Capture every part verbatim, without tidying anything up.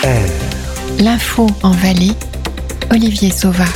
R. L'info en Valais, Olivier Sauva.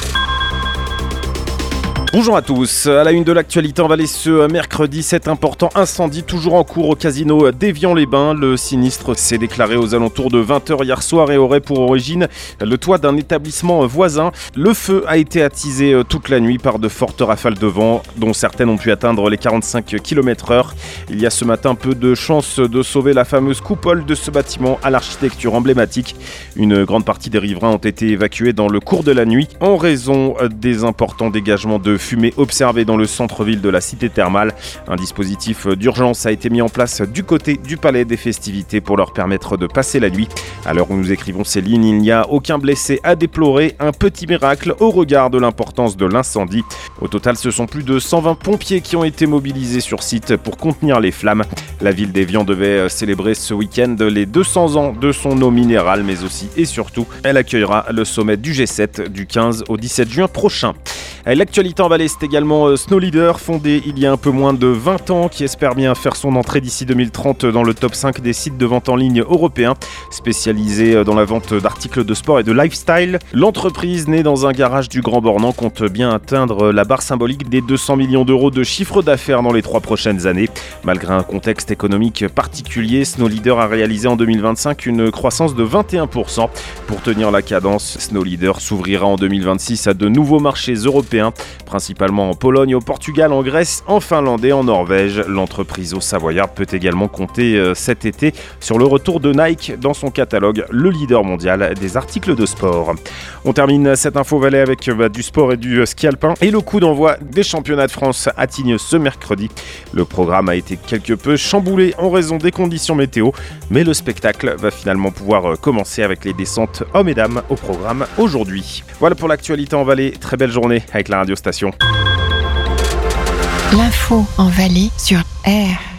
Bonjour à tous. À la une de l'actualité en Valais ce mercredi, cet important incendie toujours en cours au casino d'Évian-les-Bains. Le sinistre s'est déclaré aux alentours de vingt heures hier soir et aurait pour origine le toit d'un établissement voisin. Le feu a été attisé toute la nuit par de fortes rafales de vent, dont certaines ont pu atteindre les quarante-cinq kilomètres heure. Il y a ce matin peu de chances de sauver la fameuse coupole de ce bâtiment à l'architecture emblématique. Une grande partie des riverains ont été évacués dans le cours de la nuit en raison des importants dégagements de fumée observée dans le centre-ville de la cité thermale. Un dispositif d'urgence a été mis en place du côté du palais des festivités pour leur permettre de passer la nuit. À l'heure où nous écrivons ces lignes, il n'y a aucun blessé à déplorer, un petit miracle au regard de l'importance de l'incendie. Au total, ce sont plus de cent vingt pompiers qui ont été mobilisés sur site pour contenir les flammes. La ville d'Évian devait célébrer ce week-end les deux cents ans de son eau minérale, mais aussi et surtout, elle accueillera le sommet du G sept du quinze au dix-sept juin prochain. L'actualité en Valais, c'est également Snow Leader, fondé il y a un peu moins de vingt ans, qui espère bien faire son entrée d'ici deux mille trente dans le top cinq des sites de vente en ligne européens, spécialisé dans la vente d'articles de sport et de lifestyle. L'entreprise, née dans un garage du Grand Bornand, compte bien atteindre la barre symbolique des deux cents millions d'euros de chiffre d'affaires dans les trois prochaines années. Malgré un contexte économique particulier, Snow Leader a réalisé en deux mille vingt-cinq une croissance de vingt et un pour cent. Pour tenir la cadence, Snow Leader s'ouvrira en deux mille vingt-six à de nouveaux marchés européens, principalement en Pologne, au Portugal, en Grèce, en Finlande et en Norvège. L'entreprise au Savoyard peut également compter euh, cet été sur le retour de Nike dans son catalogue, le leader mondial des articles de sport. On termine cette info Valais avec bah, du sport et du ski alpin et le coup d'envoi des championnats de France à Tignes ce mercredi. Le programme a été quelque peu chamboulé en raison des conditions météo, mais le spectacle va finalement pouvoir commencer avec les descentes hommes et dames au programme aujourd'hui. Voilà pour l'actualité en Valais. Très belle journée avec la radio station. L'info en Valais sur R.